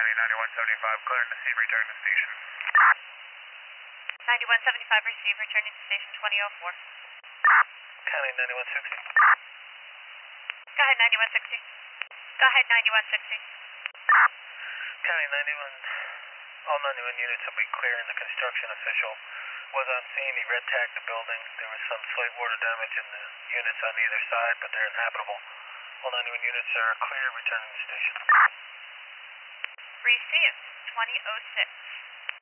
County 9175, clear and receive, return to station. 9175, receive, returning to station 2004. County 9160. Go ahead, 9160. Go ahead, 9160. County 91, all 91 units will be clear, and the construction official was on scene. He red tagged the building. There was some slight water damage in the units on either side, but they're inhabitable. All 91 units are clear, returning to station. Received, 2006.